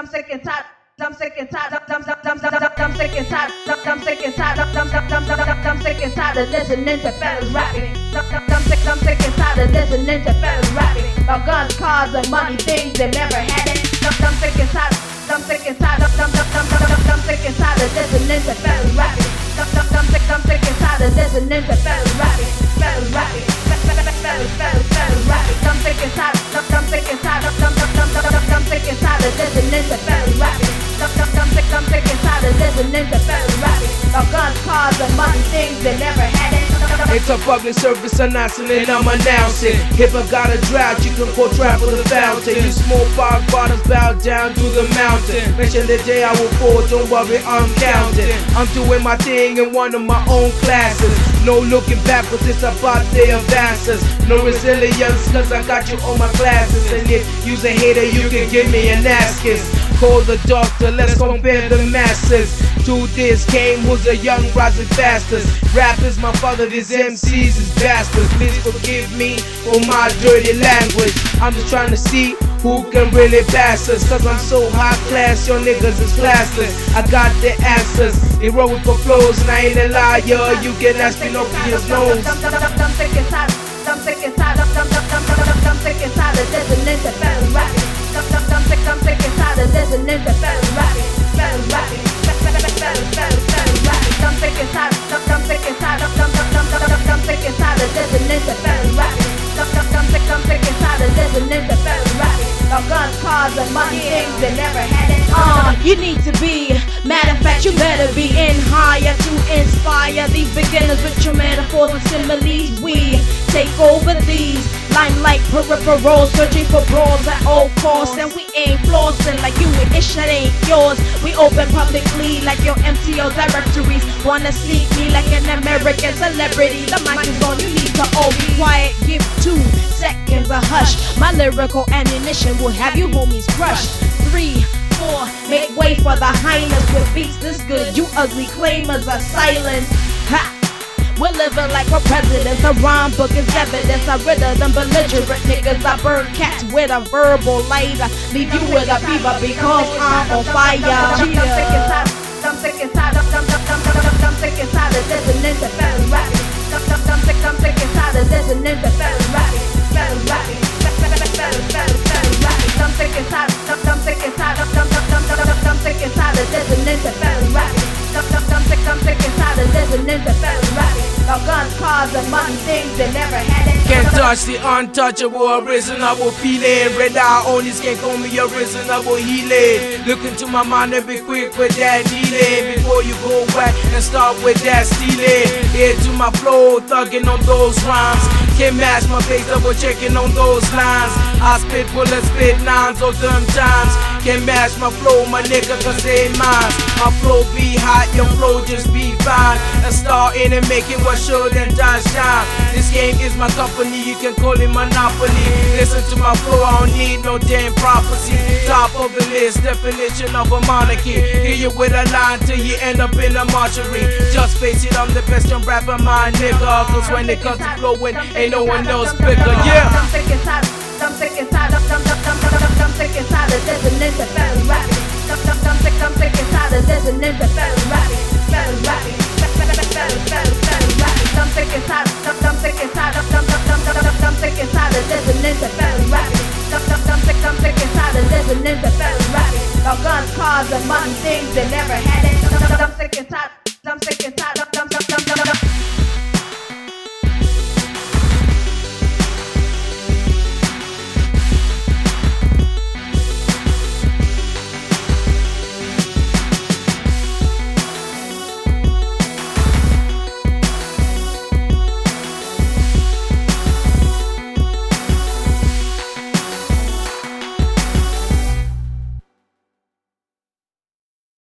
sick and tired. I'm sick and tired. I'm sick and tired. I'm sick and tired. I'm sick and tired of listening to fellas rapping. I'm sick and tired of listening to fellas rapping about guns, cars, and money, things they never had it. I'm sick and tired. I'm sick and tired. I'm sick and tired of listening to fellas rapping. I'm sick and tired of listening to fellas rapping. Fellas rapping. Fellas rapping. I'm sick and tired. I'm sick and tired. I'm sick and tired of listening to fellas rapping. I'm sick and tired of listening to fellas rapping about guns, cars, and money, things they never had it. It's a public service announcing and I'm announcing. If I got a drought, you can go trap for the fountain. You smoke fog bottles, bow down to the mountain. Mention the day I will fall, don't worry, I'm counting. I'm doing my thing in one of my own classes. No looking backwards, it's about the advances. No resilience, cause I got you on my glasses. And if you's a hater, you can give me an ass kiss. Call the doctor, let's compare the masses. To this game who's a young rising bastard. Rap is my father, these MCs is bastards. Please forgive me for my dirty language. I'm just trying to see who can really pass us. Cause I'm so high class, your niggas is classless. I got the answers, heroic flows, and I ain't a liar. You can ask Pinocchio's nose. I'm sick and tired. I'm sick and tired. I'm sick and tired of listening to fellas rapping. I'm sick and tired of listening to fellas rapping. Fellas rapping. Fellas rapping. I'm sick and tired. I'm sick and tired. I'm sick and tired of listening to fellas rapping. I'm sick and tired of listening to fellas rapping about guns, cars, and money, things they never had it. You need to be, matter of fact, you better be in higher to inspire these beginners with your metaphors and similes. We take over these limelight peripherals, searching for brawls at all costs, and we ain't flossing like you and ish that ain't yours. We open publicly like your MTO directories. Wanna sneak me like an American celebrity? The mic is on, you need to all be quiet. Give 2 seconds a hush. My lyrical ammunition will have you homies crushed. 3, 4, make way for the highness with beats this good. You ugly claimers are silent. Ha! We're living like we're presidents. The rhyme book is evidence. I riddle them belligerent niggas. I burn cats with a verbal lighter. Leave you with a fever because I'm on fire. I'm sick and tired. I'm sick and tired. I'm sick and tired of listening to fellas rapping. I'm sick and tired of listening to fellas rapping. Fellas rapping. Fellas rapping. I'm sick and tired. I'm sick and tired. I'm sick and tired of listening to fellas rapping. I'm sick and tired of listening to fellas rapping about guns, cars, and money, things they never had it. Can't touch the untouchable, reasonable feeling. Red eye only can call me a reasonable healing. Look into my mind and be quick with that kneeling before you go back and start with that stealing. Here to my flow, thugging on those rhymes. Can't match my face, double checking on those lines. I spit bullets, spit 9s all them times. Can't match my flow, my nigga, cause they ain't mine. My flow be hot, your flow just be fine. A star in it, making what should and die shine. This game is my company, you can call it monopoly. Listen to my flow, I don't need no damn prophecy. Top of the list, definition of a monarchy. Hear you with a line till you end up in a mortuary. Just face it, I'm the best young rapper, my nigga. Cause when it comes to flowing, ain't no one else bigger, yeah. I'm sick and tired. I'm sick and tired. I'm sick and tired of listening to fellas rapping. I'm sick and tired of listening to fellas rapping. Fellas rapping. Fellas rapping. I'm sick and tired. I'm sick and tired. I'm sick and tired of listening to fellas rapping. I'm sick and tired of listening to fellas rapping about guns, cars, and money, things they never had it. I'm sick and tired. I'm sick and tired.